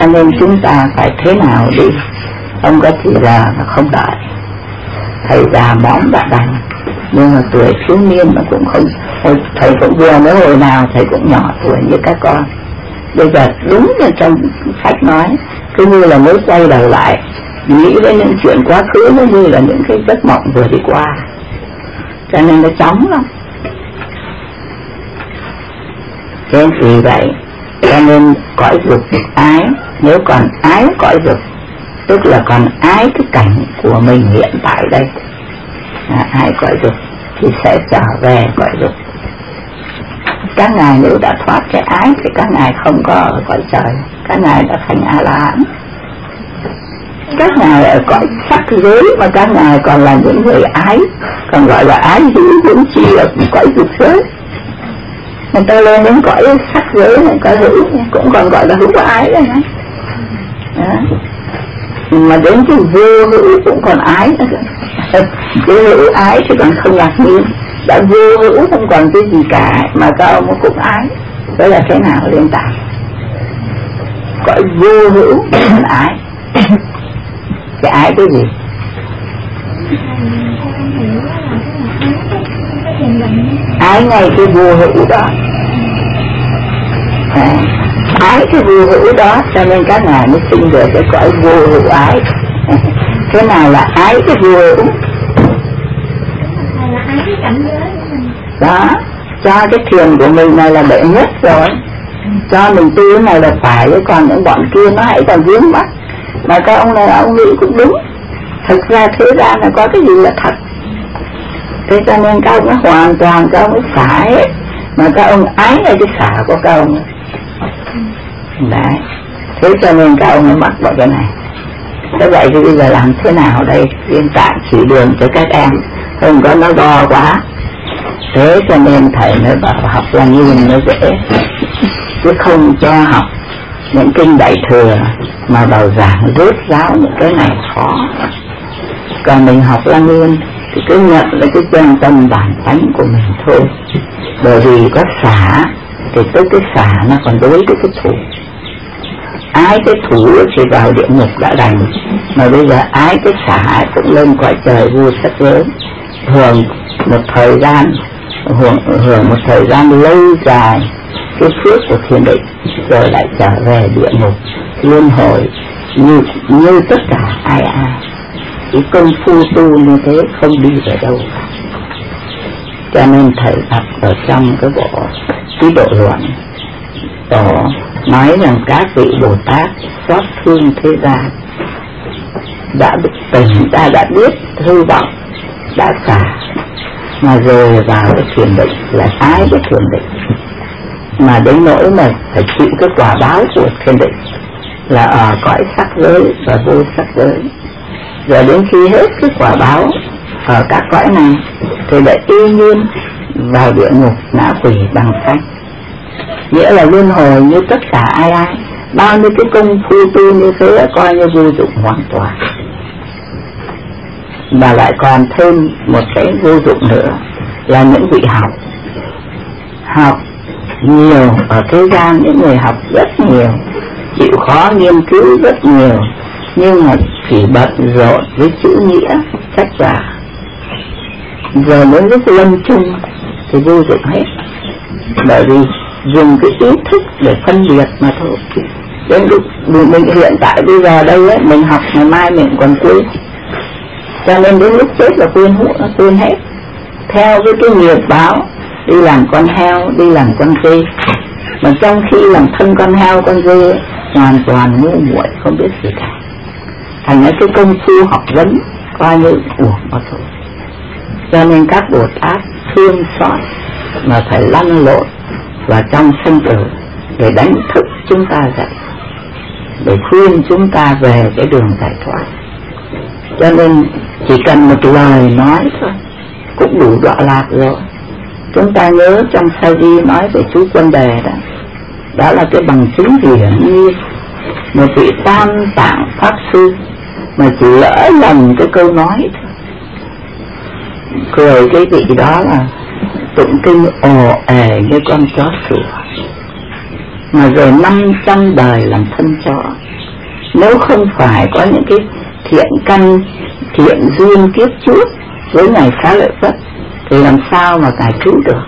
Cho nên chúng ta phải thế nào đi, không có chỉ là không đợi thầy già móm đã đành, nhưng mà tuổi thiếu niên nó cũng không, thầy cũng vừa mới hồi nào thầy cũng nhỏ tuổi như các con. Bây giờ đúng như trong sách nói, cứ như là mới quay đầu lại nghĩ đến những chuyện quá khứ, nó như là những cái giấc mộng vừa đi qua, cho nên nó chóng lắm. Thế vì vậy cho nên cõi dục ái, nếu còn ái cõi dục, tức là còn ái cái cảnh của mình hiện tại đây, ái cõi dục thì sẽ trở về cõi dục. Các ngài nếu đã thoát cái ái thì các ngài không có ở cõi trời, các ngài đã thành A-la-hán. Các ngài ở cõi sắc giới mà các ngài còn là những người ái, còn gọi là ái hữu huống chi ở cõi dục giới. Người ta lên đến cõi sắc giới này, cõi hữu cũng còn gọi là hữu ái đấy nhá. Mà đến cái vô hữu cũng còn ái nữa. Cái hữu ái thì còn không ngạc nhiên, đã vô hữu không còn cái gì cả mà các ông cũng ái. Đó là thế nào lên tả? Cõi vô hữu còn ái. Cái ái cái gì? Ái ngay cái vô hữu đó, ái cái vô hữu đó, cho nên các ngài mới sinh được cái cõi vô hữu ái. Thế nào là ái cái vô hữu? Đó, cho cái thiền của mình này là đệ nhất rồi, cho mình tu cái này là phải, còn những bọn kia nó hãy còn vướng mắc. Mà các ông này ông nghĩ cũng đúng, thực ra thế gian là có cái gì là thật. Thế cho nên các ông ấy hoàn toàn các ông ấy xả hết, mà các ông ái ngay cái xả của các ông ấy. Đấy, thế cho nên các ông ấy mắc vào cái này. Thế vậy thì bây giờ làm thế nào đây? Viên Tạng chỉ đường cho các em, không có nó to quá. Thế cho nên thầy mới bảo học là nhìn nó dễ, chứ không cho học những kinh Đại Thừa mà vào giảng rốt ráo những cái này khó. Còn mình học Lăng Nghiêm thì cứ nhận là cái chân tâm bản tánh của mình thôi. Bởi vì có xả thì tới cái xả nó còn đối với cái thủ. Ái cái thủ thì vào địa ngục đã đành, mà bây giờ ái cái xả cũng lên cõi trời vô sắc giới, hưởng một thời gian, hưởng một thời gian lâu dài cái phước của thiên định, rồi lại trở về địa ngục luân hồi như tất cả ai. Cái công phu tu như thế không đi về đâu. Cho nên thầy đọc ở trong cái bộ Trí Độ Luận nói rằng các vị Bồ Tát xót thương thế gian, đã tỉnh ra, đã biết hư vọng, đã xả, mà rồi vào cái thiền định là ái cái thiền định, mà đến nỗi mà phải chịu cái quả báo của thiền định là ở cõi sắc giới và vô sắc giới. Rồi đến khi hết cái quả báo ở các cõi này thì lại y nhiên vào địa ngục ngã quỷ bằng sanh. Nghĩa là luân hồi như tất cả ai. Bao nhiêu cái công phu tu như thế coi như vô dụng hoàn toàn. Mà lại còn thêm một cái vô dụng nữa là những vị học nhiều ở thế gian, những người học rất nhiều, chịu khó nghiên cứu rất nhiều, nhưng mà chỉ bận rộn với chữ nghĩa sách vở, rồi đến lúc lâm chung thì vô dụng hết, bởi vì dùng cái ý thức để phân biệt mà thôi. Đến lúc mình hiện tại bây giờ đây ấy, mình học ngày mai mình còn quên, cho nên đến lúc chết là quên hết, theo cái nghiệp báo đi làm con heo, đi làm con dê. Mà trong khi làm thân con heo con dê hoàn toàn ngu muội không biết gì cả, thành ra cái công phu học vấn coi như uổng mà thôi. Cho nên các Bồ Tát thương xót mà phải lăn lộn vào trong sanh tử để đánh thức chúng ta dậy, để khuyên chúng ta về cái đường giải thoát. Cho nên chỉ cần một lời nói thôi cũng đủ đọa lạc rồi. Chúng ta nhớ trong Sa Di nói về chú Quân Đề đó, đó là cái bằng chứng hiển nhiên. Một vị Tam Tạng Pháp Sư mà chỉ lỡ lầm cái câu nói thôi, cười cái vị đó là tụng kinh ồ ề như con chó sủa. mà rồi 500 đời làm thân chó. Nếu không phải có những cái thiện căn, thiện duyên kiếp trước với Ngài Xá Lợi Phất thì làm sao mà Ngài cứu được.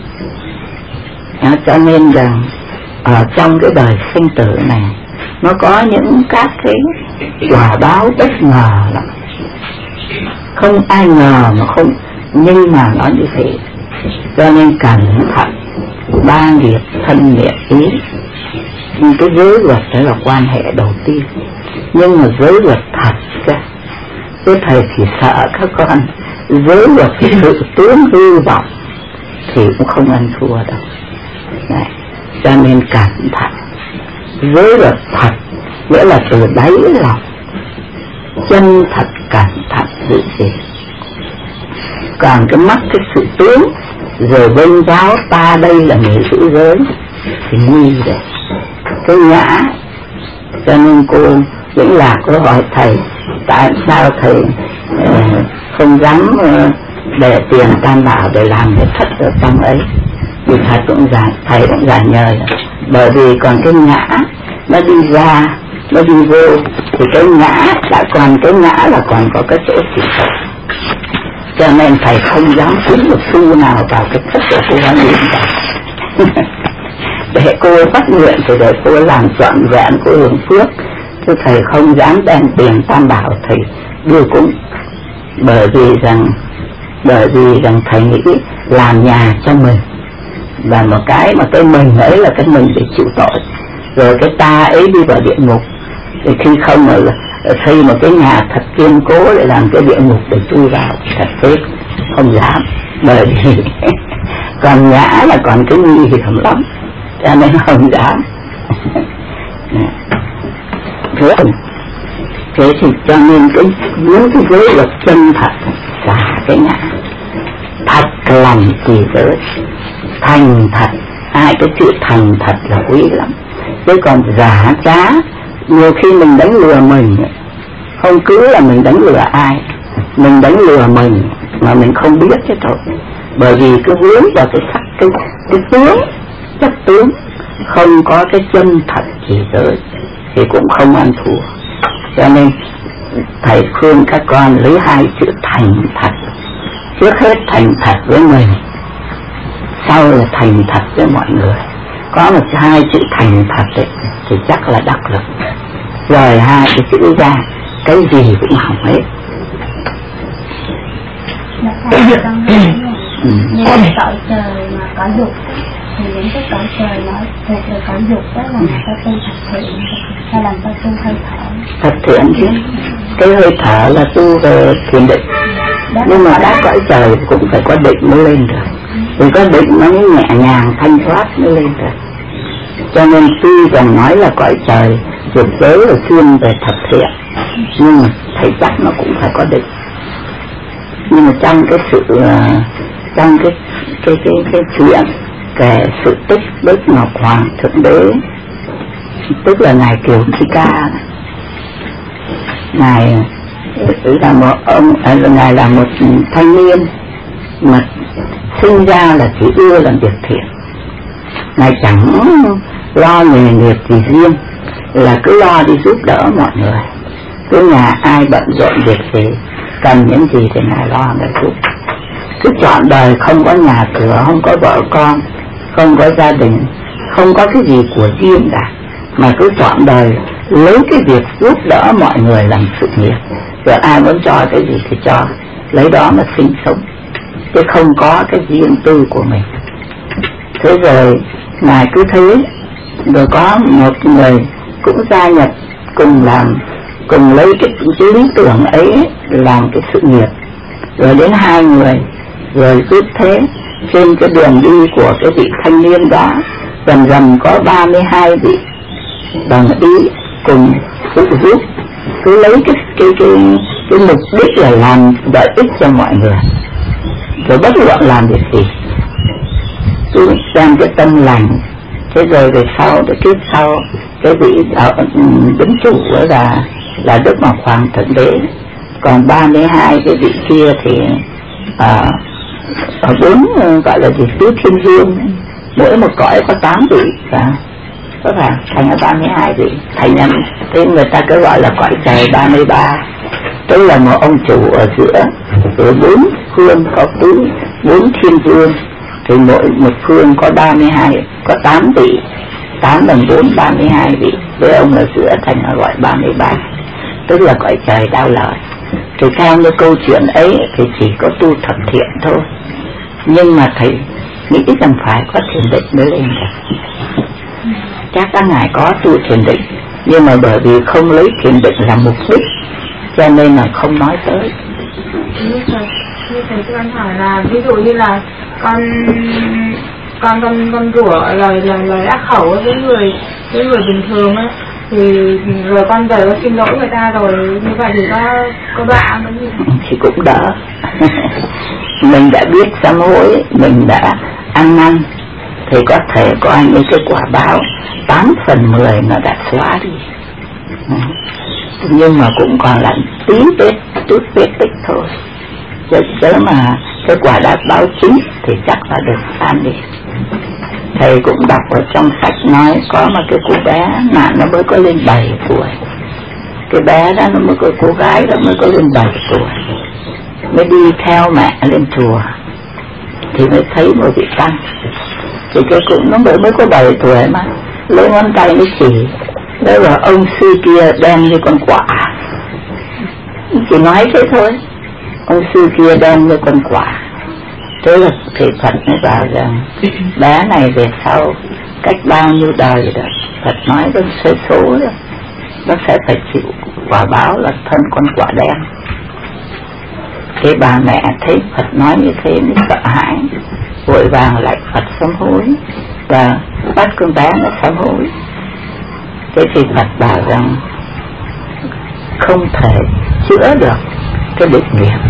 Cho nên rằng ở trong cái đời sinh tử này nó có những các cái quả báo bất ngờ lắm, không ai ngờ mà không, nhưng mà nó như thế. Cho nên cẩn thận ba nghiệp thân niệm ý. Nhưng cái giới luật đó là quan hệ đầu tiên, nhưng mà giới luật thật cơ. Chứ thầy chỉ sợ các con giới luật sự tướng hư vọng thì cũng không ăn thua đâu. Đấy. Cho nên cẩn thận. Giới luật thật nghĩa là từ đáy lòng, chân thật cẩn thận giữ gìn. Còn cái mắc cái sự tướng rồi vênh giáo ta đây là người giữ giới thì nguy đấy, cái ngã. Cho nên cô Vĩnh Lạc có hỏi thầy tại sao thầy không dám để tiền tam bảo để làm cái thất ở trong ấy. Thì thầy cũng giải nhờ bởi vì còn cái ngã nó đi ra, nó đi vô thì cái ngã đã còn, cái ngã là còn có cái chỗ chịu tội. Cho nên thầy không dám cúng một xu nào vào cái thất của cô Hoán Niệm cả. Để cô phát nguyện thì để cô làm trọn vẹn, cô hưởng phước. Chứ thầy không dám đem tiền tam bảo thầy đưa cúng. Bởi vì rằng thầy nghĩ làm nhà cho mình là một cái mà cái mình ấy là cái mình để chịu tội, rồi cái ta ấy đi vào địa ngục. Thì khi không mà xây một cái nhà thật kiên cố để làm cái địa ngục để chui vào thật phết, không dám. Bởi vì còn ngã là còn cái nguy hiểm lắm, cho nên không dám. Thế thì cho nên cái những cái giới luật chân thật là cái ngã. Thật lòng trì giới, thành thật, ai cái chữ thành thật là quý lắm. Chứ còn giả trá, nhiều khi mình đánh lừa mình, không cứ là mình đánh lừa ai, mình đánh lừa mình mà mình không biết chứ thôi. Bởi vì cứ vướng vào cái sắc, cái tướng, chất tướng, không có cái chân thật trì giới thì cũng không ăn thua. Cho nên thầy khuyên các con lấy hai chữ thành thật. Trước hết thành thật với mình, sau là thành thật với mọi người. Có một hai chữ thành thật ấy, thì chắc là đắc lực. Rồi hai cái chữ ra, cái gì cũng hỏng hết. Như cõi trời mà có dục thì những cái cõi trời nó thuộc về cõi dục, đó là người ta tu thật thiện hay là người ta tu hơi thở? Thật thiện chứ. Cái hơi thở là tu về thiền định. Nhưng mà đã cõi trời cũng phải có định mới lên được. Vì có định nó mới nhẹ nhàng thanh thoát mới lên được. Cho nên tuy rằng nói là cõi trời dục giới là chuyên về thật thiện, nhưng mà thầy chắc nó cũng phải có định. Nhưng mà trong cái sự trong cái chuyện kể sự tích Đức Ngọc Hoàng Thượng Đế, tức là ngài Kiều Thi Ca, ngài là một ông, ngài là một thanh niên mà sinh ra là chỉ ưa làm việc thiện. Ngài chẳng lo nghề nghiệp gì riêng, là cứ lo đi giúp đỡ mọi người. Cứ nhà ai bận rộn việc gì, cần những gì thì ngài lo ngài giúp. Cứ trọn đời không có nhà cửa, không có vợ con, không có gia đình, không có cái gì của riêng cả, mà cứ trọn đời lấy cái việc giúp đỡ mọi người làm sự nghiệp. Rồi ai muốn cho cái gì thì cho, lấy đó mà sinh sống, chứ không có cái riêng tư của mình. Thế rồi ngài cứ thế, rồi có một người cũng gia nhập cùng làm, cùng lấy cái lý tưởng ấy làm cái sự nghiệp. Rồi đến hai người, rồi cứ thế trên cái đường đi của cái vị thanh niên đó, dần dần có 32 vị đồng ý cùng phụ giúp, cứ lấy cái mục đích là làm lợi ích cho mọi người. Rồi bất luận làm việc gì cứ xem cái tâm lành. Thế rồi về sau, cái kiếp sau, cái vị đứng chủ là Đức Ngọc Hoàng Thượng Đế. Còn 32 cái vị kia thì ở 4 gọi là gì tứ thiên vương, mỗi một cõi có 8 vị. có phải thành ở 32 vị thành nhân, thế người ta cứ gọi là cõi trời 33, tức là một ông chủ ở giữa, ở 4 phương có 4 thiên vương, thì mỗi một phương có 32, có 8 vị, 8 lần 4 32 vị, với ông ở giữa thành nó gọi 33, tức là cõi trời Đao Lợi. Thì theo như câu chuyện ấy thì chỉ có tu thập thiện thôi, nhưng mà thầy nghĩ rằng phải có thiền định mới lên được. Chắc các ngài có tu thiền định, nhưng mà bởi vì không lấy thiền định làm mục đích cho nên là không nói tới. Như thầy cho con hỏi là ví dụ như là con rủa lời ác khẩu với người bình thường á, thì rồi con về con xin lỗi người ta rồi, như vậy thì có đọa cái gì? Thì cũng đỡ. Mình đã biết sám hối, mình đã ăn năn thì có thể coi như cái quả báo 8/10 nó đã xóa đi, nhưng mà cũng còn lại chút vết tích thôi. Chứ mà cái quả đã báo chính thì chắc là được san đi. Thầy cũng đọc ở trong sách nói có một cái cô bé nạn nó mới có lên 7 tuổi, cái bé đó nó mới có, cô gái đó mới có lên 7 tuổi, mới đi theo mẹ lên chùa thì mới thấy một vị tăng, thì cái cũng nó mới có 7 tuổi mà lấy ngón tay nó chỉ, nói là ông sư kia đen như con quả, chỉ nói thế thôi, ông sư kia đen như con quả. Thế là thầy Phật mới bảo rằng bé này về sau cách bao nhiêu đời rồi, Phật nói con số rồi, nó sẽ phải chịu quả báo là thân con quả đen. Thế bà mẹ thấy Phật nói như thế mới sợ hãi, vội vàng lại Phật sám hối và bắt con bé nó sám hối. Thế thì Phật bảo rằng không thể chữa được cái định nghiệp,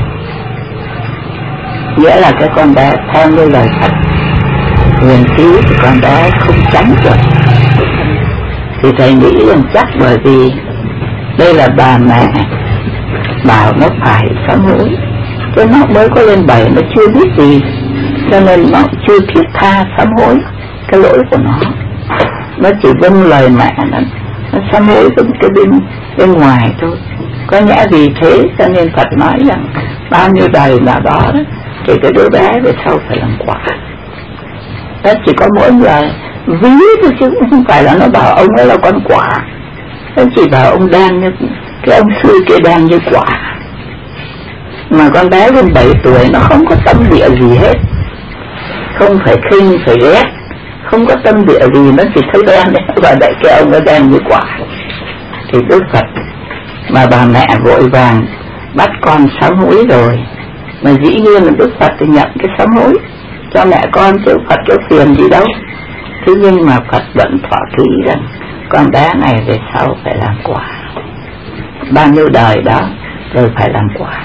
nghĩa là cái con bé theo như lời Phật huyền khí thì con bé không tránh được. Thì thầy nghĩ rằng chắc bởi vì đây là bà mẹ bảo nó phải sám hối, cho nó mới có lên 7, nó chưa biết gì, cho nên nó chưa thiết tha sám hối cái lỗi của nó chỉ vâng lời mẹ, nó sám hối cái bên ngoài thôi. Có nhẽ vì thế cho nên Phật nói rằng bao nhiêu đời nào đó thì cái đứa bé về sau phải làm quả. Đó chỉ có mỗi người ví thôi, chứ không phải là nó bảo ông ấy là con quả, nó chỉ bảo ông đen như cái ông sư kia đen như quả. Mà con bé lên 7 tuổi nó không có tâm địa gì hết, không phải khinh phải ghét, không có tâm địa gì, nó chỉ thấy đen đấy và đại cái ông ấy đen như quả. Thì Đức Phật mà bà mẹ vội vàng bắt con sám hối rồi, mà dĩ nhiên là Đức Phật thì nhận cái sám hối cho mẹ con, chứ Phật có phiền gì đâu. Thế nhưng mà Phật vẫn thỏa ký rằng con bé này về sau phải làm quả, bao nhiêu đời đó rồi phải làm quả.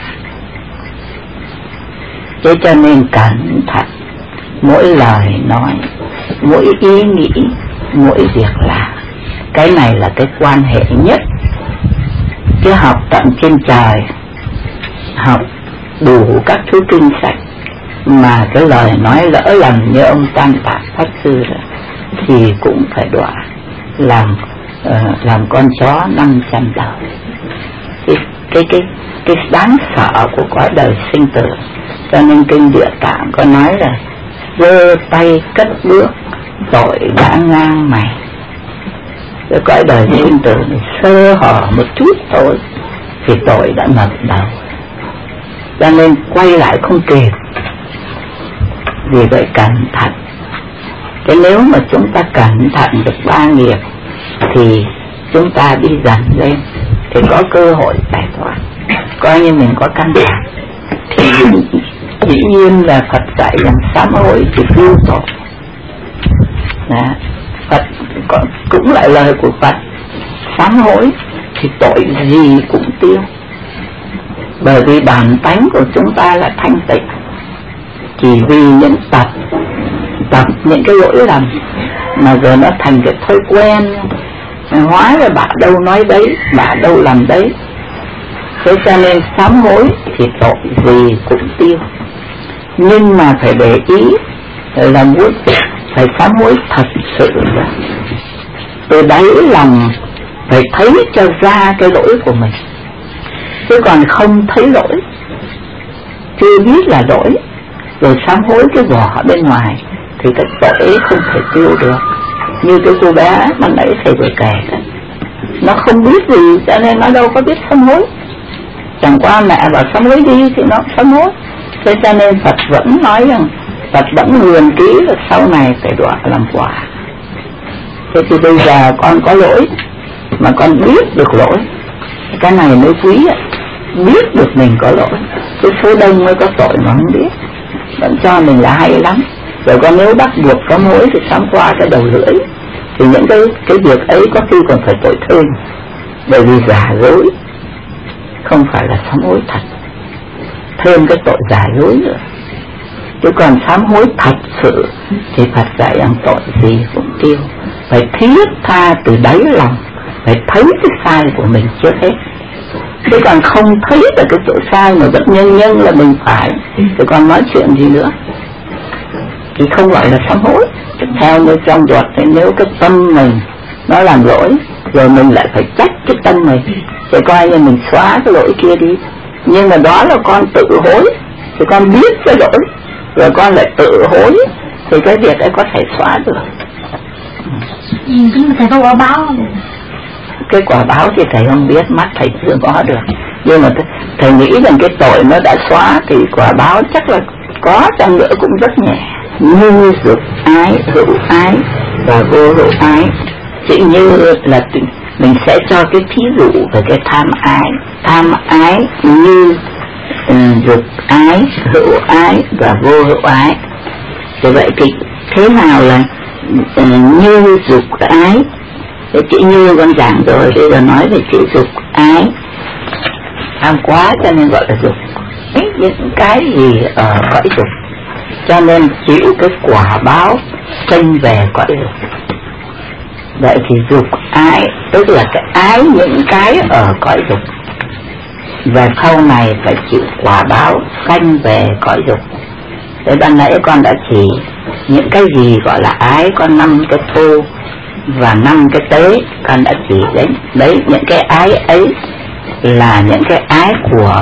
Thế cho nên cẩn thận mỗi lời nói, mỗi ý nghĩ, mỗi việc làm. Cái này là cái quan hệ nhất. Chứ học tận trên trời, học đủ các thứ kinh sách, mà cái lời nói lỡ lầm như ông Tam Tạng Pháp Sư rồi, thì cũng phải đọa làm con chó 500 đời. Cái đáng sợ của cõi đời sinh tử. Cho nên kinh Địa Tạng có nói là giơ tay cất bước tội đã ngang mày. Cái cõi đời sinh tử này sơ hở một chút thôi thì tội đã ngập đầu, cho nên quay lại không kịp. Vì vậy cẩn thận. Thế nếu mà chúng ta cẩn thận được 3 nghiệp thì chúng ta đi dần lên thì có cơ hội giải thoát, coi như mình có căn bản. Thì dĩ nhiên là Phật dạy rằng sám hối thì cứu tội. Phật cũng lại lời của Phật, sám hối thì tội gì cũng tiêu. Bởi vì bản tánh của chúng ta là thanh tịnh, chỉ vì những tập những cái lỗi lầm mà giờ nó thành cái thói quen, hóa ra bà đâu nói đấy, bà đâu làm đấy. Thế cho nên sám hối thì tội gì cũng tiêu, nhưng mà phải để ý là muốn phải sám hối thật sự ra. từ đáy lòng phải thấy cho ra cái lỗi của mình, chứ còn không thấy lỗi, chưa biết là lỗi rồi sám hối cái vỏ bên ngoài thì cái tội ấy không thể tiêu được. Như cái cô bé mà nãy thầy vừa kể đó, nó không biết gì cho nên nó đâu có biết sám hối, chẳng qua mẹ bảo sám hối đi thì nó sám hối. Thế cho nên Phật vẫn nói rằng Phật vẫn nguyện ký là sau này phải đọa làm quả. Thế thì bây giờ con có lỗi mà con biết được lỗi, cái này mới quý ạ. Biết được mình có lỗi, cái số đông mới có tội mà không biết, vẫn cho mình là hay lắm. Rồi con nếu bắt buộc sám hối thì sám qua cái đầu lưỡi, thì những cái việc ấy có khi còn phải tội thêm, bởi vì giả dối, không phải là sám hối thật, thêm cái tội giả dối nữa. Chứ còn sám hối thật sự thì Phật dạy rằng tội gì cũng tiêu, phải thiết tha từ đáy lòng, phải thấy cái sai của mình trước hết. Chứ còn không thấy được cái tội sai mà vẫn nhân là mình phải, thì còn nói chuyện gì nữa, thì không gọi là sám hối. Theo như trong luật thì nếu cái tâm mình nó làm lỗi, rồi mình lại phải trách cái tâm mình, thì coi như mình xóa cái lỗi kia đi. Nhưng mà đó là con tự hối, thì con biết cái lỗi, rồi con lại tự hối, thì cái việc ấy có thể xóa được. Nhưng mà thầy có quả báo không? Cái quả báo thì thầy không biết, mắt thầy chưa có được. Nhưng mà thầy nghĩ rằng cái tội nó đã xóa thì quả báo chắc là có chăng nữa cũng rất nhẹ. Như dục ái, hữu ái và vô hữu ái. Chỉ như là mình sẽ cho cái thí dụ về cái tham ái. Tham ái như dục ái, hữu ái và vô hữu ái. Thì vậy thì thế nào là như dục ái? Cái chữ như con giảng rồi, bây giờ nói về chữ dục ái. Tham quá cho nên gọi là dục. Những cái gì ở cõi dục, cho nên chịu cái quả báo sinh về cõi dục. Vậy thì dục ái tức là cái ái những cái ở cõi dục, và sau này phải chịu quả báo sanh về cõi dục. Thế ban nãy con đã chỉ những cái gì gọi là ái, có 5 cái thô và 5 cái tế, con đã chỉ đấy những cái ái ấy là những cái ái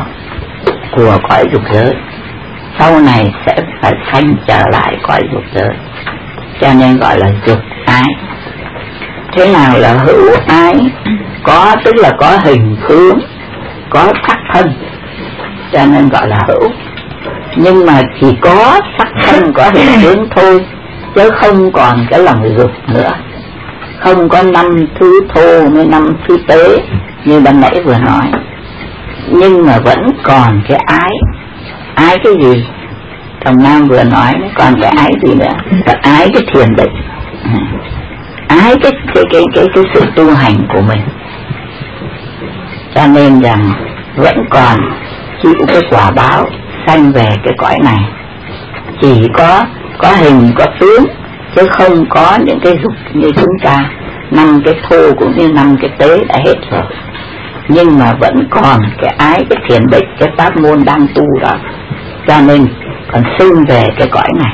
của cõi dục giới, sau này sẽ phải sanh trở lại cõi dục giới, cho nên gọi là dục ái. Thế nào là hữu ái? Có tức là có hình tướng, có sắc thân, cho nên gọi là hữu. Nhưng mà chỉ có sắc thân, có hình tướng thôi, chứ không còn cái lòng dục nữa, không có 5 thứ thô với 5 thứ tế như ban nãy vừa nói. Nhưng mà vẫn còn cái ái. Ái cái gì? Thằng Nam vừa nói, còn cái ái gì nữa? Cái ái cái thiền định, ái cái sự tu hành của mình. Cho nên rằng vẫn còn chịu cái quả báo sanh về cái cõi này, chỉ có hình có tướng, chứ không có những cái dục như chúng ta. 5 cái thô cũng như 5 cái tế đã hết rồi, nhưng mà vẫn còn cái ái, cái thiền định, cái pháp môn đang tu đó, cho nên còn sinh về cái cõi này.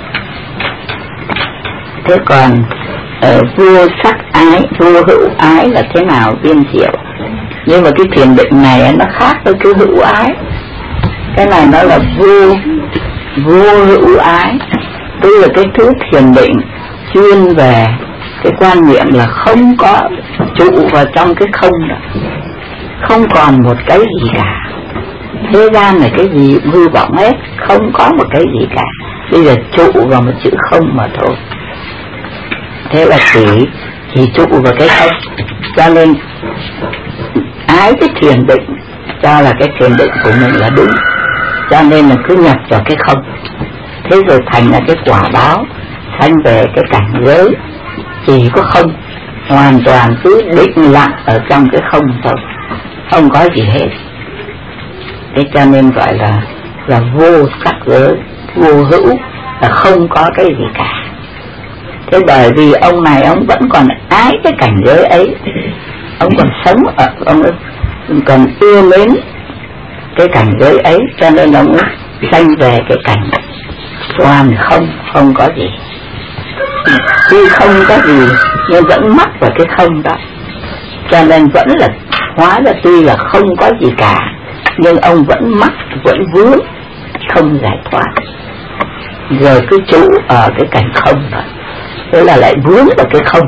Thế còn vô sắc ái, vô hữu ái là thế nào Viên Diệu? Nhưng mà cái thiền định này nó khác với cái hữu ái. Cái này nó là vô hữu ái, tức là cái thứ thiền định chuyên về cái quan niệm là không có trụ vào trong cái không đó, không còn một cái gì cả. Thế gian này cái gì hư vọng hết, không có một cái gì cả, bây giờ trụ vào một chữ không mà thôi. Thế là chỉ trụ vào cái không, cho nên ái cái thiền định cho là cái thiền định của mình là đúng, cho nên là cứ nhập vào cái không. Thế rồi thành là cái quả báo sanh về cái cảnh giới chỉ có không, hoàn toàn cứ định lặng ở trong cái không thôi, không có gì hết. Thế cho nên gọi là vô sắc giới, vô hữu, là không có cái gì cả. Thế bởi vì ông này ông vẫn còn ái cái cảnh giới ấy, ông còn sống ở, ông còn yêu mến cái cảnh giới ấy, cho nên ông sanh về cái cảnh hoàn không, không có gì. Khi không có gì nhưng vẫn mắc vào cái không đó, cho nên vẫn là hóa ra tuy là không có gì cả, nhưng ông vẫn mắc, vẫn vướng, không giải thoát, rồi cứ trụ ở cái cảnh không đó, thế là lại vướng vào cái không.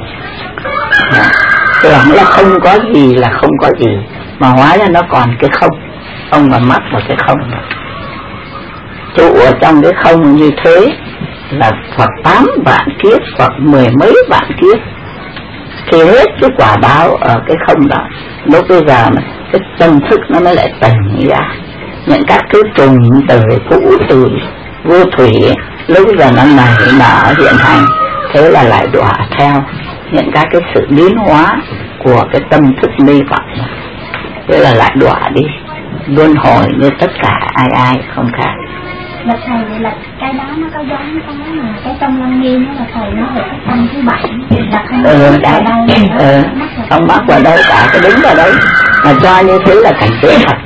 Tưởng là không có gì là không có gì, mà hóa ra nó còn cái không, ông mà mắc vào cái không đó. Trụ ở trong cái không như thế là Phật 8 vạn kiếp hoặc 10 mấy vạn kiếp, thì hết cái quả báo ở cái không đó. Lúc bây giờ mà cái tâm thức nó mới lại tỉnh ra, những các thứ trùng từ cũ từ vô thủy lúc bây giờ nó nảy nở hiện hành, thế là lại đọa theo những các cái sự biến hóa của cái tâm thức mê vọng, thế là lại đọa đi luân hồi như tất cả ai không khác. Là thầy vậy là cái đó nó có giống cái mà cái trong Lăng Nghiêm đó là thầy nói về cái tâm thứ 7 là không mắc vào đâu, không mắc vào đâu cả, cái đứng vào đấy mà cho như thế là cảnh giới thật.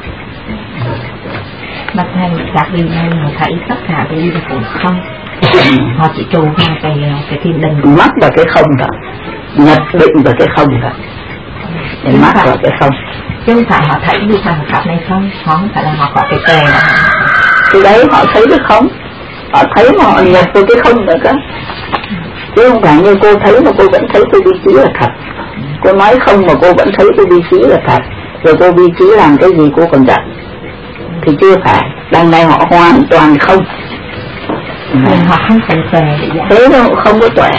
Bác thầy, đặc biệt là thấy tất cả cái gì là cũng không, họ chỉ trụ vào cái thiên đình, mắc vào cái không đó, nhập định vào cái không đó, để mắc vào cái không. Chứ không phải họ thấy như bằng pháp này không, họ không phải là họ có cái tề đó. Thì đấy họ thấy được không, họ thấy mà họ nhập vào cái không nữa cơ, chứ không phải như cô thấy mà cô vẫn thấy cái vị trí là thật. Cô nói không mà cô vẫn thấy cái vị trí là thật, rồi cô vị trí làm cái gì cô còn giận, thì chưa phải. Đằng này họ hoàn toàn không, nhưng họ không phải tề, thế đâu không có tuệ.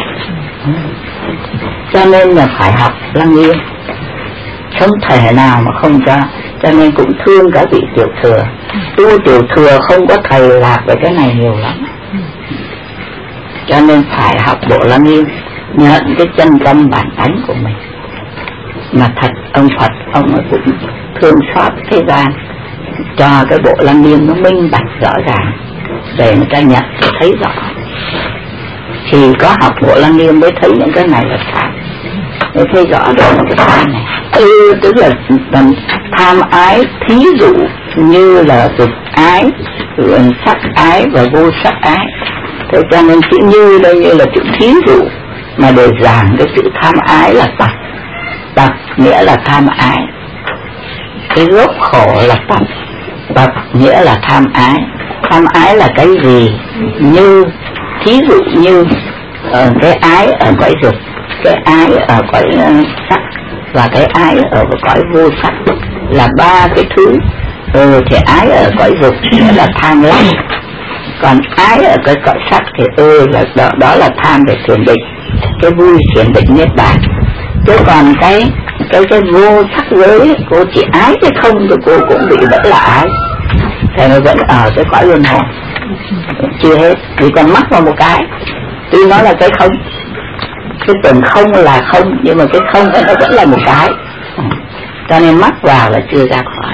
Cho nên là phải học Lăng Nghiêm, không thể nào mà không cho nên cũng thương cả vị tiểu thừa. Tu tiểu thừa không có thầy lạc về cái này nhiều lắm, cho nên phải học bộ Lăng Nghiêm, nhận cái chân tâm bản tánh của mình. Mà thật ông Phật ông ấy cũng thương xót thế gian, cho cái bộ Lăng Nghiêm nó minh bạch rõ ràng để người ta nhận thấy rõ. Chỉ có học bộ Lăng Nghiêm mới thấy những cái này là sai, để thấy rõ được cái sai này. Tức là tham ái, thí dụ như là dục ái, sắc ái và vô sắc ái. Thế cho nên chữ như đây như là chữ thí dụ, mà để giảng cái chữ tham ái là tập. Tập nghĩa là tham ái, cái gốc khổ là tập. Tập nghĩa là tham ái. Tham ái là cái gì? Như, thí dụ như cái ái ở cõi dục, cái ái ở cõi sắc và cái ái ở cõi vô sắc, là ba cái thứ. Thì ái ở cõi dục nghĩa là tham lắm, còn ái ở cái cõi sắc thì là đó là tham về thiền định, cái vui thiền định niết bàn. Chứ còn cái vô sắc giới, cô chỉ ái cái không thì cô cũng bị vẫn là ái, thì nó vẫn ở cái cõi luân hồi chưa hết, vì còn mắc vào một cái. Tuy nó là cái không, cái tưởng không là không, nhưng mà cái không ấy nó vẫn là một cái, cho nên mắc vào là chưa ra khỏi.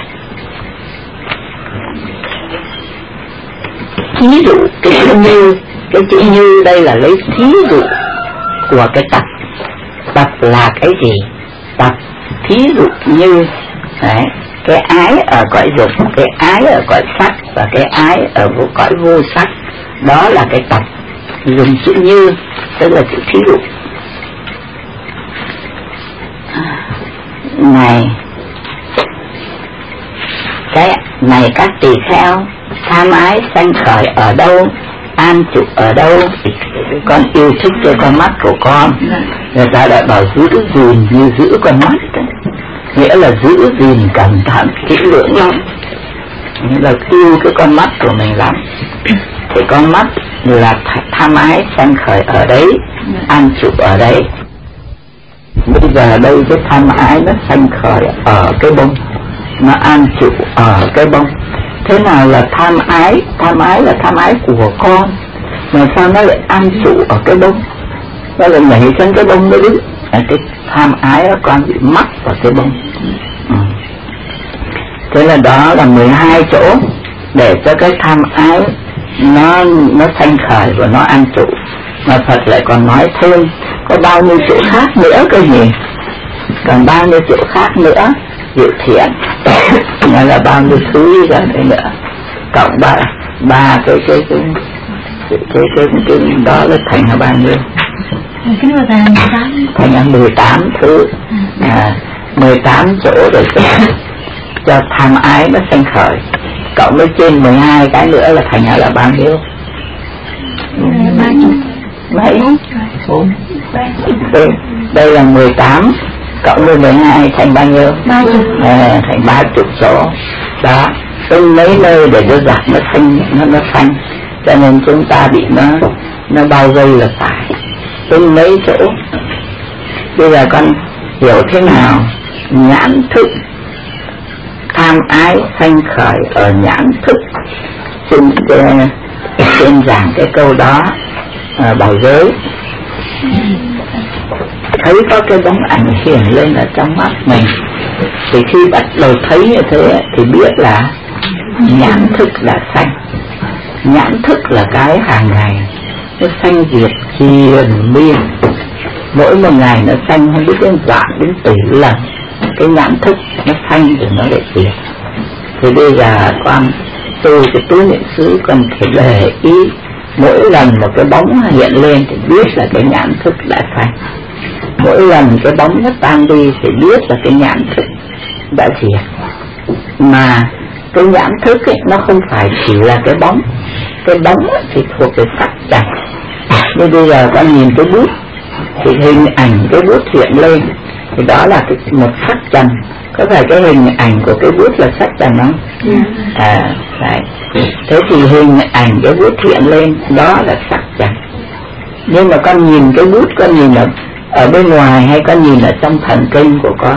Thí dụ cái chữ như đây là lấy thí dụ của cái tập. Tập là cái gì? Tập thí dụ như đấy, cái ái ở cõi dục, cái ái ở cõi sắc và cái ái ở cõi vô sắc, đó là cái tập. Dùng chữ như tức là chữ thí dụ. Này các tỳ kheo, tham ái sanh khởi ở đâu, an trụ ở đâu? Con yêu thích cho con mắt của con, người ta đã bảo giữ gìn như giữ con mắt, nghĩa là giữ gìn cẩn thận kỹ lưỡng lắm, nghĩa là yêu cái con mắt của mình lắm. Thì con mắt là tham ái sanh khởi ở đấy, an trụ ở đấy. Bây giờ đây cái tham ái nó sanh khởi ở cái bông, nó an trụ ở cái bông. Thế nào là tham ái? Tham ái là tham ái của con, mà sao nó lại an trụ ở cái bông? Nó lại nhảy trên cái bông mới đứng. Cái tham ái đó con bị mắc vào cái bông. Thế là đó là 12 chỗ để cho cái tham ái nó sanh khởi và nó an trụ. Mà Phật lại còn nói thêm có bao nhiêu chỗ khác nữa cơ nhỉ? Còn bao nhiêu chỗ khác nữa? Diệu thiện nghĩa là bao nhiêu thứ ra đây nữa, cộng ba cái đó là thành là bao nhiêu? Cái người ta 18. Thành ra 18 thứ, 18 chỗ rồi cho tham ái nó sanh khởi, cộng với trên 12 cái nữa là thành ra là bao nhiêu? 30. Mấy? 4. Đây là 18 cộng với 12 thành bao nhiêu? 30. Thành 30 chỗ. Đó, từng mấy nơi để nó giặc nó xanh, cho nên chúng ta bị nó bao vây là phải từng mấy chỗ. Bây giờ con hiểu thế nào nhãn thức tham ái sanh khởi ở nhãn thức? Trên giảng cái câu đó bảo giới thấy có cái bóng ảnh hiện lên ở trong mắt mình, thì khi bắt đầu thấy như thế thì biết là nhãn thức là sanh. Nhãn thức là cái hàng ngày nó sanh diệt triền miên, mỗi một ngày nó sanh không biết đến vạn đến tỷ lần. Cái nhãn thức nó sanh rồi nó lại diệt. Thì bây giờ con từ cái tứ niệm xứ con phải để ý mỗi lần một cái bóng hiện lên thì biết là cái nhãn thức đã sanh, mỗi lần cái bóng nó tan đi thì biết là cái nhãn thức đã diệt. Mà cái nhãn thức ấy, nó không phải chỉ là cái bóng ấy thì thuộc về sắc trần. Như bây giờ con nhìn cái bút thì hình ảnh cái bút hiện lên thì đó là một sắc trần. Có phải cái hình ảnh của cái bút là sắc trần không? Đấy. Thế thì hình ảnh cái bút hiện lên đó là sắc trần. Nhưng mà con nhìn cái bút, con nhìn ở bên ngoài hay con nhìn ở trong thần kinh của con?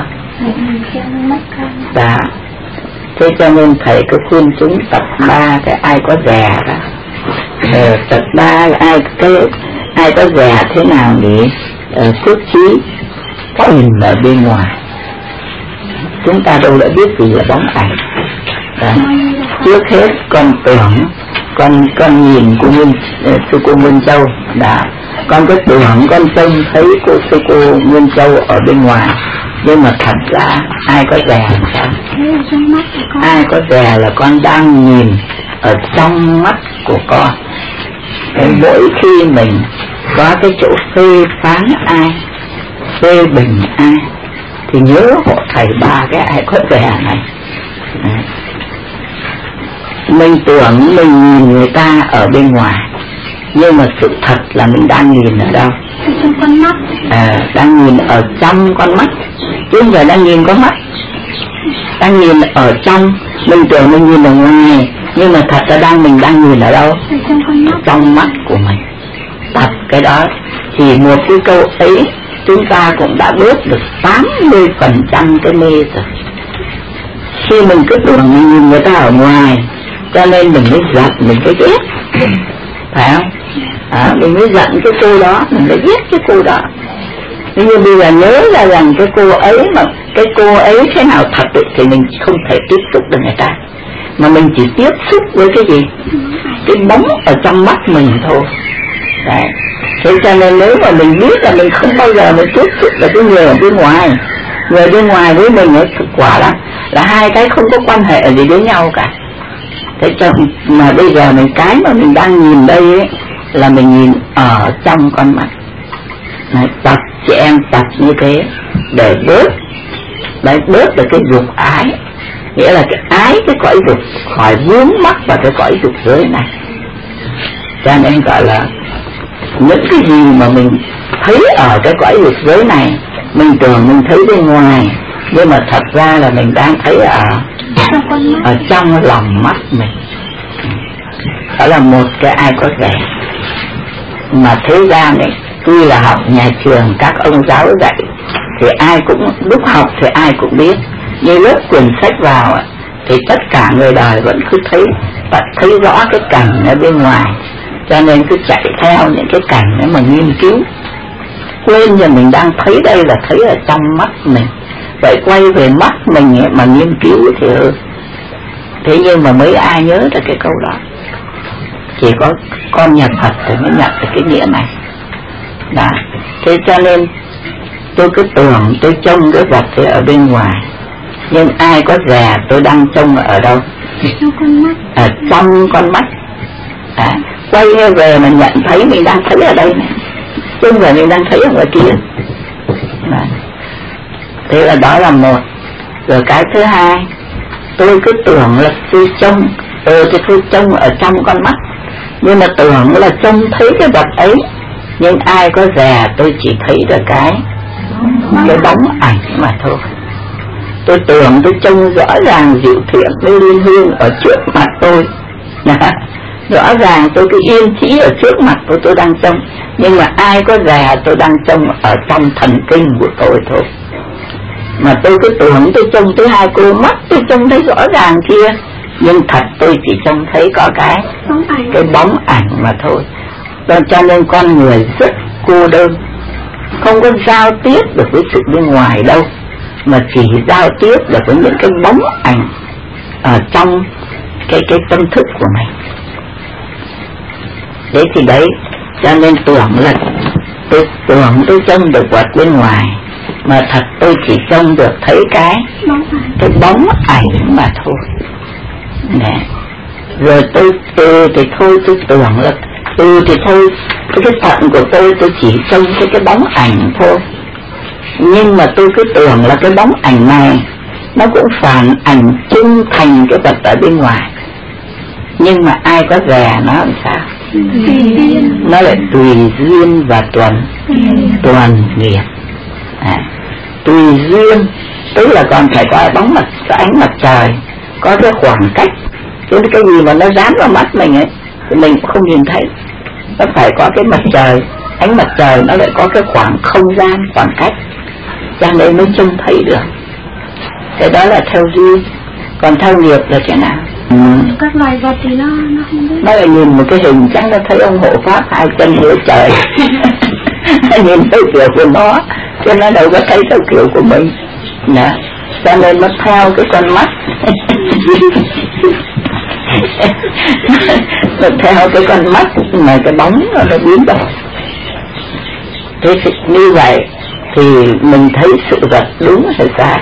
Đó. Thế cho nên thầy cứ khuyên chúng tập 3 cái ai có dè đó. Tập 3 là ai có dè thế nào để phước trí nhìn ở bên ngoài. Chúng ta đâu đã biết gì là bóng ảnh. Trước hết con tưởng, con nhìn sư cô Nguyên Châu đã, con có tưởng con trông thấy sư cô Nguyên Châu ở bên ngoài, nhưng mà thật ra ai có dè làm sao? Ai có dè là con đang nhìn ở trong mắt của con. Mỗi khi mình có cái chỗ phê phán ai, phê bình ai thì nhớ hộ thầy 3 cái ai có dè này. Mình tưởng mình nhìn người ta ở bên ngoài, nhưng mà sự thật là mình đang nhìn ở đâu? Trong con mắt. Đang nhìn ở trong con mắt, chứ không phải đang nhìn con mắt. Đang nhìn ở trong, mình tưởng mình nhìn ở ngoài, nhưng mà thật ra mình đang nhìn ở đâu? Trong mắt của mình. Tập cái đó, chỉ một cái câu ấy chúng ta cũng đã bớt được 80% cái mê rồi. Khi mình cứ tưởng mình nhìn người ta ở ngoài, cho nên mình mới giận, mình mới ghét, phải không? Mình mới giận cái cô đó, mình mới ghét cái cô đó. Nhưng bây giờ nhớ ra rằng cái cô ấy, mà cái cô ấy thế nào thật ấy, thì mình không thể tiếp xúc được người ta, mà mình chỉ tiếp xúc với cái gì? Cái bóng ở trong mắt mình thôi. Đấy. Thế cho nên nếu mà mình biết là mình không bao giờ mình tiếp xúc được cái người ở bên ngoài, người bên ngoài với mình ấy, thực quả là hai cái không có quan hệ gì với nhau cả. Thế cho mà bây giờ cái mà mình đang nhìn đây ấy, là mình nhìn ở trong con mắt. Đấy, tập chị em tập như thế để bớt được cái dục ái, nghĩa là cái ái, cái cõi dục, khỏi vướng mắc vào cái cõi dục giới này. Cho nên gọi là những cái gì mà mình thấy ở cái cõi dục giới này, mình tưởng mình thấy bên ngoài, nhưng mà thật ra là mình đang thấy ở trong lòng mắt mình. Đó là một cái ai có thể. Mà thế gian này, tuy là học nhà trường các ông giáo dạy thì ai cũng, lúc học thì ai cũng biết, như lớp quyển sách vào thì tất cả người đời vẫn cứ thấy rõ cái cảnh ở bên ngoài, cho nên cứ chạy theo những cái cảnh đó mà nghiên cứu, quên là mình đang thấy đây là thấy ở trong mắt mình. Vậy quay về mắt mình mà nghiên cứu thì thế nhưng mà mấy ai nhớ được cái câu đó? Chỉ có con nhà Phật thì mới nhận được cái nghĩa này. Đó. Thế cho nên tôi cứ tưởng tôi trông cái vật thì ở bên ngoài, nhưng ai có dè tôi đang trông ở đâu? Trong con mắt. Ở trong con mắt. Quay về mà nhận thấy mình đang thấy ở đây này. chung và mình đang thấy ở ngoài kia. Thế là đó là một. Rồi cái thứ hai, tôi cứ tưởng là tôi trông, thì tôi trông ở trong con mắt, nhưng mà tưởng là trông thấy cái vật ấy, nhưng ai có dè tôi chỉ thấy được cái bóng ảnh mà thôi. Tôi tưởng tôi trông rõ ràng dịu thiện với liên hương ở trước mặt tôi, rõ ràng tôi cứ yên chỉ ở trước mặt tôi đang trông, nhưng mà ai có dè tôi đang trông ở trong thần kinh của tôi thôi. Mà tôi cứ tưởng tôi trông tới hai cô mắt, tôi trông thấy rõ ràng kia, nhưng thật tôi chỉ trông thấy có cái bóng ảnh mà thôi. Cho nên con người rất cô đơn, không có giao tiếp được với sự bên ngoài đâu, mà chỉ giao tiếp được với những cái bóng ảnh ở trong cái tâm thức của mình. Thế thì đấy, cho nên tưởng là tôi tưởng tôi trông được vật bên ngoài, mà thật tôi chỉ trông được thấy cái bóng ảnh mà thôi. Nè. Rồi tôi thì thôi tôi tưởng là thì thôi cái phận của tôi chỉ trông cái bóng ảnh thôi. Nhưng mà tôi cứ tưởng là cái bóng ảnh này nó cũng phản ảnh trung thành cái vật ở bên ngoài. Nhưng mà ai có dè nó làm sao? Nó lại tùy duyên và tuần nghiệp. Tùy duyên tức là còn phải có bóng mặt, có ánh mặt trời, có cái khoảng cách. Chứ cái gì mà nó dán vào mắt mình ấy thì mình cũng không nhìn thấy. Nó phải có cái mặt trời, ánh mặt trời nó lại có cái khoảng không gian, khoảng cách, cho nên mới trông thấy được. Cái đó là theo duyên. Còn theo nghiệp là thế nào? Các loài vật thì nó không biết. Nó lại nhìn một cái hình chắc nó thấy ông hộ pháp hai chân giữa trời. Nhìn theo kiểu của nó, cho nó đâu có thấy theo kiểu của mình. Nè, cho nên nó theo cái con mắt. Nó theo cái con mắt mà cái bóng nó biến đổi. Thế thì như vậy thì mình thấy sự vật đúng hay sai.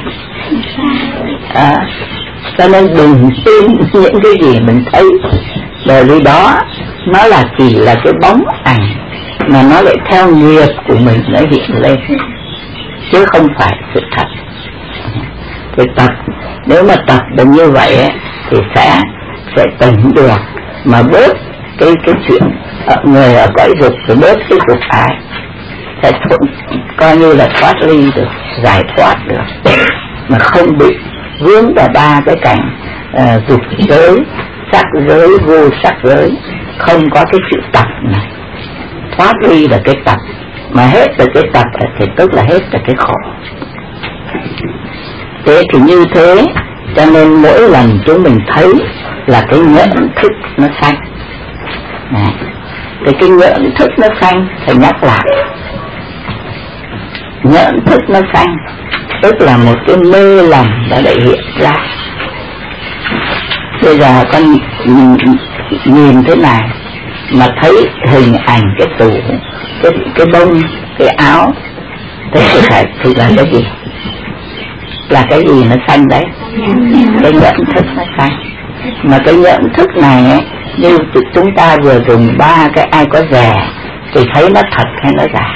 Cho nên đừng tin những cái gì mình thấy, bởi vì đó nó là chỉ là cái bóng ảnh mà nó lại theo nghiệp của mình nó hiện lên, chứ không phải sự thật. Thì tập, nếu mà tập được như vậy ấy, thì sẽ tỉnh được, mà bớt cái chuyện người ở cõi dục, rồi bớt cái dục ái, sẽ coi như là thoát ly được, giải thoát được, mà không bị vướng vào ba cái cảnh dục giới, sắc giới, vô sắc giới. Không có cái sự tập này, thoát ly là cái tập, mà hết được cái tập thì tức là hết được cái khổ. Thế thì như thế, cho nên mỗi lần chúng mình thấy là cái nhận thức nó sanh. Thì cái nhận thức nó sanh, phải nhắc lại, nhận thức nó sanh tức là một cái mê lầm đã để hiện ra. Bây giờ con nhìn thế này mà thấy hình ảnh cái tủ, cái bông, cái áo, thế thì là cái gì? Là cái gì nó sanh đấy? Cái nhận thức nó sanh. Mà cái nhận thức này ấy, như chúng ta vừa dùng ba cái ai có dè thì thấy nó thật hay nó giả.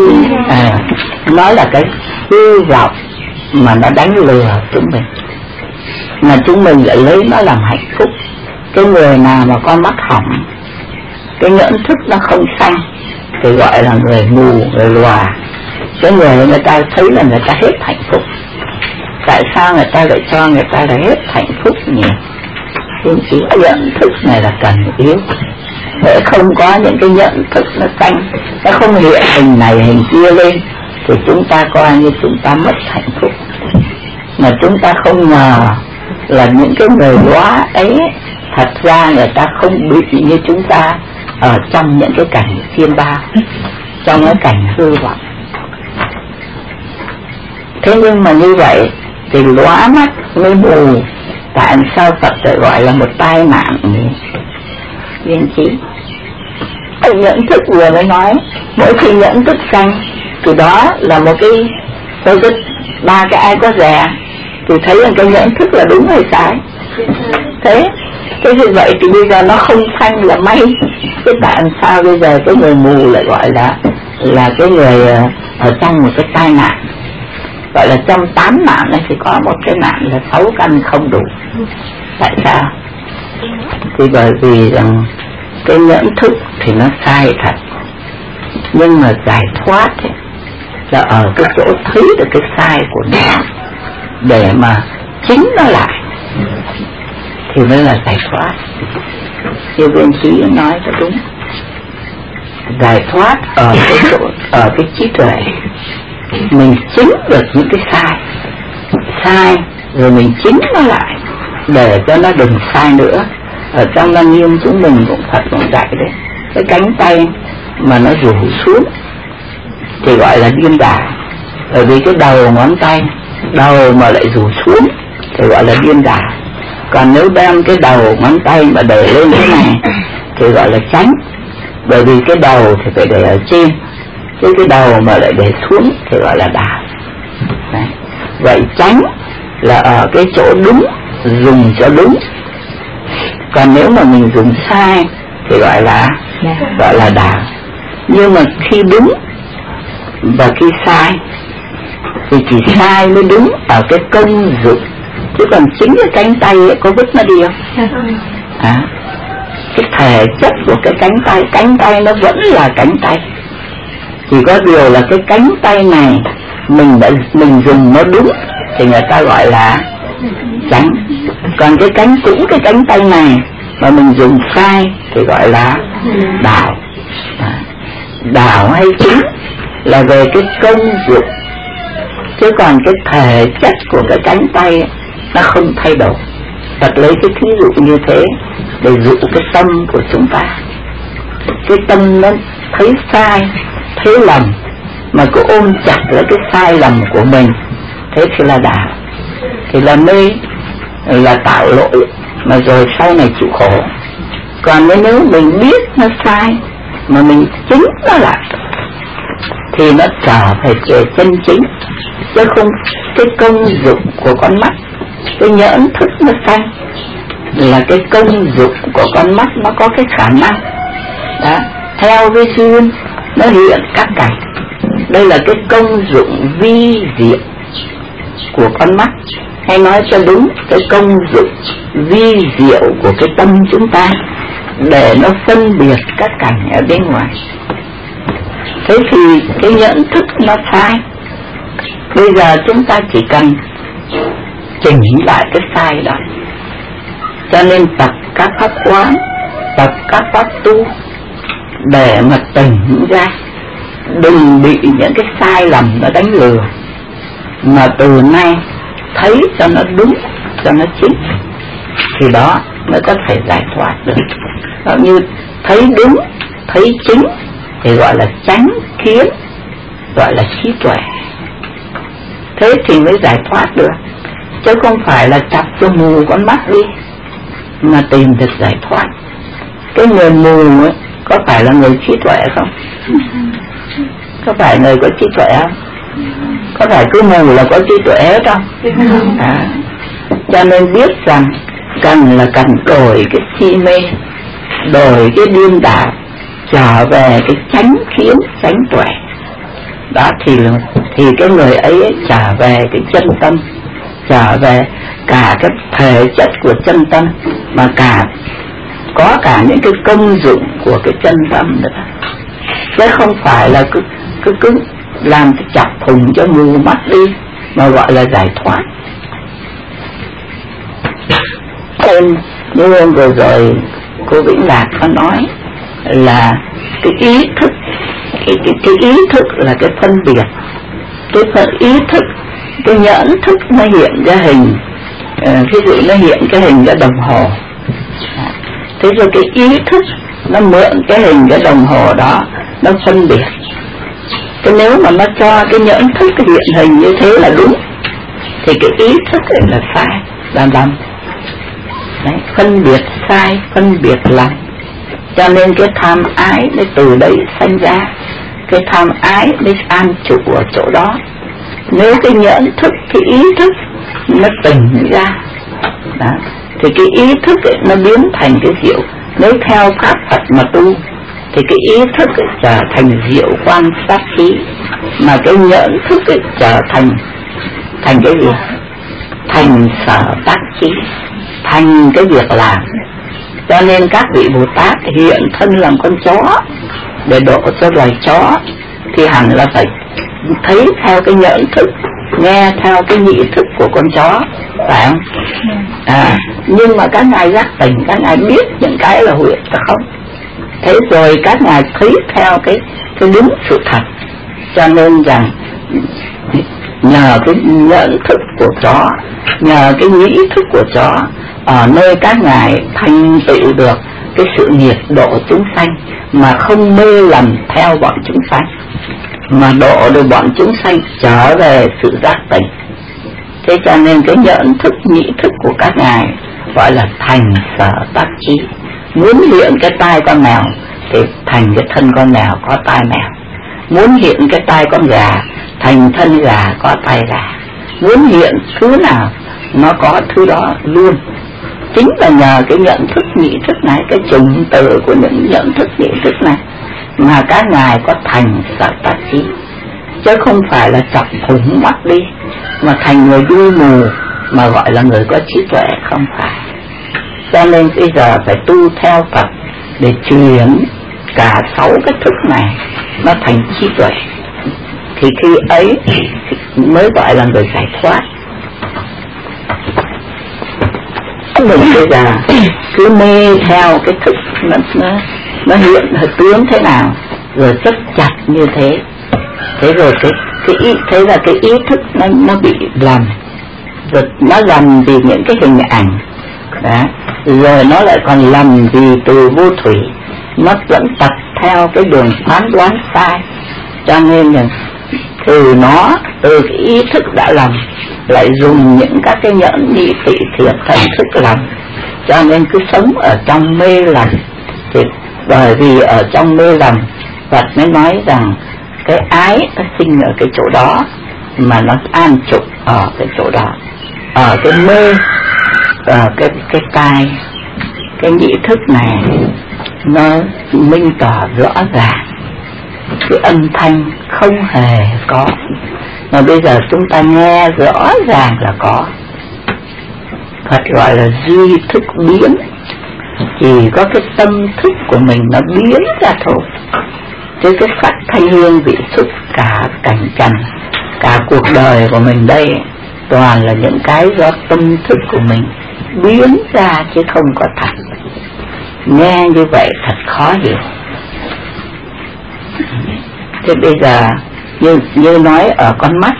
Nó là cái hư vọng mà nó đánh lừa chúng mình, mà chúng mình lại lấy nó làm hạnh phúc. Cái người nào mà con mắt hỏng, cái nhận thức nó không sanh thì gọi là người mù, người lòa. Cái người ta thấy là người ta hết hạnh phúc. Tại sao người ta lại cho người ta là hết hạnh phúc nhỉ? Nhưng chỉ nhận thức này là cần yếu. Nếu không có những cái nhận thức nó sanh, nó không hiện hình này hình kia lên, thì chúng ta coi như chúng ta mất hạnh phúc. Mà chúng ta không ngờ là những cái người đó ấy, thật ra người ta không bị như chúng ta ở trong những cái cảnh chiêm bao, trong cái cảnh hư vọng. Thế nhưng mà như vậy thì lóa mắt mới mù. Tại sao Phật lại gọi là một tai nạn viên trí? Nhận thức vừa mới nói, mỗi khi nhận thức sanh thì đó là một cái ba cái ai có dè thì thấy rằng cái nhận thức là đúng hay sai. Thế như vậy thì bây giờ nó không sanh là may. Thế tại sao bây giờ cái người mù lại gọi là là cái người ở trong một cái tai nạn, gọi là trong 8 nạn này thì có một cái nạn là 6 căn không đủ. Tại sao? Thì bởi vì rằng cái nhận thức thì nó sai thật, nhưng mà giải thoát ấy, là ở cái chỗ thấy được cái sai của nó để mà chính nó lại thì mới là giải thoát. Như bên Trí nói cho đúng, giải thoát ở cái chỗ, ở cái trí tuệ, mình chính được những cái sai rồi mình chính nó lại để cho nó đừng sai nữa. Ở trong Lăng Nghiêm chúng mình cũng Phật cũng dạy đấy, cái cánh tay mà nó rủ xuống thì gọi là điên đảo, bởi vì cái đầu ngón tay đầu mà lại rủ xuống thì gọi là điên đảo. Còn nếu đem cái đầu ngón tay mà để lên thế này thì gọi là chánh, bởi vì cái đầu thì phải để ở trên, chứ cái đầu mà lại để xuống thì gọi là đảo. Đấy. Vậy chánh là ở cái chỗ đúng, dùng cho đúng. Còn nếu mà mình dùng sai thì gọi là đảo. Nhưng mà khi đúng và khi sai thì chỉ sai mới đúng ở cái công dụng, chứ còn chính cái cánh tay ấy, có vứt nó đi không? Cái thể chất của cái cánh tay nó vẫn là cánh tay, chỉ có điều là cái cánh tay này mình dùng nó đúng thì người ta gọi là chánh. Còn cái cánh tay này mà mình dùng sai thì gọi là đảo. Đảo hay chính là về cái công dụng, chứ còn cái thể chất của cái cánh tay nó không thay đổi. Thật lấy cái thí dụ như thế để dụ cái tâm của chúng ta. Cái tâm nó thấy sai, thấy lầm mà cứ ôm chặt lấy cái sai lầm của mình, thế thì là đảo, thì là mê, là tạo lỗi mà rồi sau này chịu khổ. Còn nếu mình biết nó sai mà mình chính nó lại thì nó trở về chân chính, chứ không cái công dụng của con mắt. Cái nhẫn thức nó sanh là cái công dụng của con mắt, nó có cái khả năng đó, theo cái duyên nó hiện các cảnh. Đây là cái công dụng vi diệu của con mắt, hay nói cho đúng cái công dụng vi diệu của cái tâm chúng ta để nó phân biệt các cảnh ở bên ngoài. Thế thì cái nhận thức nó sai. Bây giờ chúng ta chỉ cần chỉnh lại cái sai đó. Cho nên tập các pháp quán, tập các pháp tu để mà tỉnh ra, đừng bị những cái sai lầm nó đánh lừa, mà từ nay thấy cho nó đúng, cho nó chính, thì đó mới có thể giải thoát được. Như thấy đúng, thấy chính thì gọi là chánh kiến, gọi là trí tuệ. Thế thì mới giải thoát được, chứ không phải là chặt cho mù con mắt đi mà tìm được giải thoát. Cái người mù ấy có phải là người trí tuệ không? Có phải người có trí tuệ không? Có phải cứ mù là có trí tuệ hết không? Cho nên biết rằng cần đổi cái si mê, đổi cái điên đảo, trở về cái chánh kiến, chánh tuệ. Đó thì cái người ấy trở về cái chân tâm, trở về cả cái thể chất của chân tâm, mà có cả những cái công dụng của cái chân tâm nữa, chứ không phải là cứ làm cái chọc thùng cho mù mắt đi mà gọi là giải thoát. Như hôm vừa rồi cô Vĩnh Lạc có nói là cái ý thức, cái ý thức là cái phân biệt, cái ý thức, cái nhẫn thức nó hiện ra hình, ví dụ nó hiện cái hình cái đồng hồ. Thế rồi cái ý thức nó mượn cái hình cái đồng hồ đó, nó phân biệt. Cái nếu mà nó cho cái nhẫn thức cái hiện hình như thế là đúng, thì cái ý thức ấy là sai, là lầm. Đấy, phân biệt sai, phân biệt lầm. Cho nên cái tham ái nó từ đấy sanh ra, cái tham ái nó an trụ ở chỗ đó. Nếu cái nhẫn thức, cái ý thức nó tỉnh ra đó, thì cái ý thức ấy, nó biến thành cái diệu. Nếu theo pháp Phật mà tu thì cái ý thức ấy trở thành diệu quan sát khí, mà cái nhẫn thức ấy trở thành cái gì? Thành sở tác chí, thành cái việc làm. Cho nên các vị Bồ Tát hiện thân làm con chó để độ cho loài chó thì hẳn là phải thấy theo cái nhẫn thức, nghe theo cái nhị thức của con chó, phải không? Nhưng mà các ngài giác tỉnh, các ngài biết những cái là huyễn là không. Thế rồi các ngài thấy theo cái đúng sự thật. Cho nên rằng nhờ cái nhẫn thức của chó, nhờ cái nhĩ thức của chó, ở nơi các ngài thành tựu được cái sự nghiệp độ chúng sanh, mà không mê lầm theo bọn chúng sanh, mà độ được bọn chúng sanh trở về sự giác tỉnh. Thế cho nên cái nhẫn thức nhĩ thức của các ngài gọi là thành sở tác chí. Muốn hiện cái tai con mèo thì thành cái thân con mèo có tai mèo, muốn hiện cái tai con gà thành thân gà có tai gà, muốn hiện thứ nào nó có thứ đó luôn. Chính là nhờ cái nhận thức nhị thức này, cái chủng tử của những nhận thức nhị thức này mà các ngài có thành sở tác chí, chứ không phải là chọc thủng mắt đi mà thành người đuôi mù mà gọi là người có trí tuệ, không phải. Cho nên bây giờ phải tu theo Phật để chuyển cả 6 cái thức này nó thành trí tuệ, thì khi ấy mới gọi là người giải thoát. Mình bây giờ cứ mê theo cái thức nó hiện tướng thế nào rồi chấp chặt như thế, thế rồi cái ý, thế là cái ý thức nó bị lầm, rồi nó lầm vì những cái hình ảnh đó, rồi nó lại còn lầm vì từ vô thủy, nó vẫn tập theo cái đường phán đoán sai. Cho nên là từ cái ý thức đã lầm lại dùng những các cái nhẫn nhị thị thiệt thành thức lầm, cho nên cứ sống ở trong mê lầm. Thì bởi vì ở trong mê lầm, Phật mới nói rằng cái ái nó sinh ở cái chỗ đó mà nó an trụ ở cái chỗ đó, ở cái mê, ở cái tai, cái nhị thức này nó minh tỏ rõ ràng. Cái âm thanh không hề có, mà bây giờ chúng ta nghe rõ ràng là có. Phật gọi là duy thức biến, chỉ có cái tâm thức của mình nó biến ra thôi. Chứ cái sắc thanh hương vị xúc, cả cảnh trần, cả cuộc đời của mình đây toàn là những cái do tâm thức của mình biến ra chứ không có thật. Nghe như vậy thật khó hiểu. Thế bây giờ như nói ở con mắt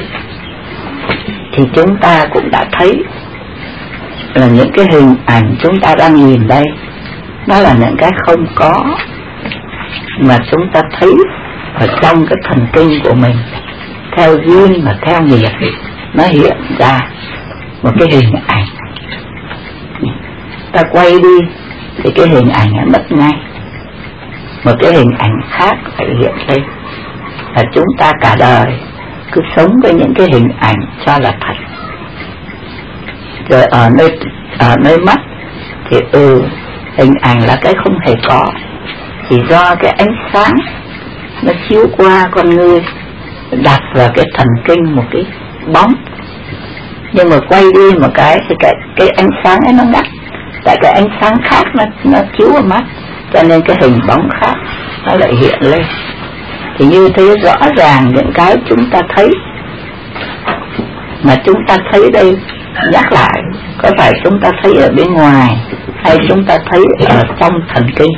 thì chúng ta cũng đã thấy là những cái hình ảnh chúng ta đang nhìn đây nó là những cái không có, mà chúng ta thấy ở trong cái thần kinh của mình theo duyên và theo nghiệp nó hiện ra một cái hình ảnh. Ta quay đi thì cái hình ảnh nó mất ngay, một cái hình ảnh khác phải hiện lên. Là chúng ta cả đời cứ sống với những cái hình ảnh cho là thật. Rồi ở nơi mắt thì hình ảnh là cái không hề có, chỉ do cái ánh sáng nó chiếu qua con người đặt vào cái thần kinh một cái bóng. Nhưng mà quay đi một cái thì cái ánh sáng ấy nó ngắt, tại cái ánh sáng khác nó chiếu vào mắt, cho nên cái hình bóng khác nó lại hiện lên. Thì như thế rõ ràng những cái chúng ta thấy, mà chúng ta thấy đây, nhắc lại, có phải chúng ta thấy ở bên ngoài hay chúng ta thấy ở trong thần kinh?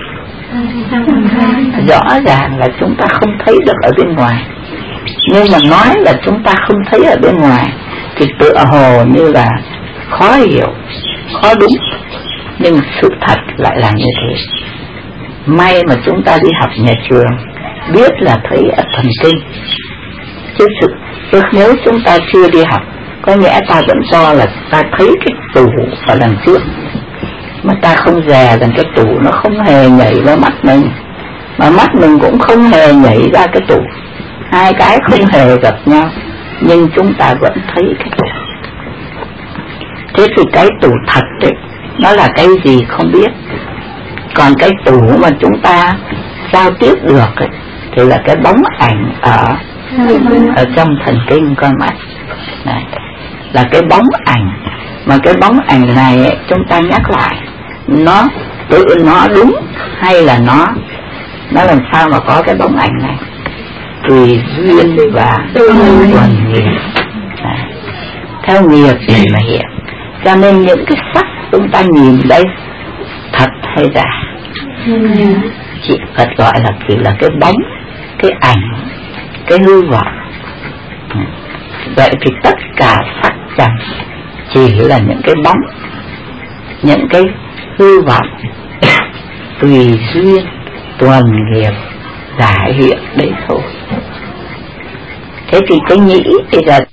Rõ ràng là chúng ta không thấy được ở bên ngoài. Nhưng mà nói là chúng ta không thấy ở bên ngoài thì tựa hồ như là khó hiểu, khó đúng. Nhưng sự thật lại là như thế. May mà chúng ta đi học nhà trường biết là thấy ở thần kinh, chứ nếu chúng ta chưa đi học có nghĩa ta vẫn cho là ta thấy cái tủ ở đằng trước, mà ta không dè rằng cái tủ nó không hề nhảy vào mắt mình, mà mắt mình cũng không hề nhảy ra cái tủ. Hai cái không hề gặp nhau, nhưng chúng ta vẫn thấy cái tủ. Thế thì cái tủ thật đấy, nó là cái gì không biết. Còn cái tủ mà chúng ta giao tiếp được ấy, thì là cái bóng ảnh ở trong thần kinh con mắt này, là cái bóng ảnh. Mà cái bóng ảnh này ấy, chúng ta nhắc lại, nó tự nó đúng hay là nó làm sao mà có cái bóng ảnh này? Tùy duyên và thuần nghiệp. Theo nghiệp để mà hiện. Cho nên những cái sắc chúng ta nhìn đây thật hay giả, chị Phật gọi là chỉ là cái bóng, cái ảnh, cái hư vọng. Vậy thì tất cả sắc trần chỉ là những cái bóng, những cái hư vọng tùy duyên tuần nghiệp giải hiện đấy thôi. Thế thì cái nhĩ bây giờ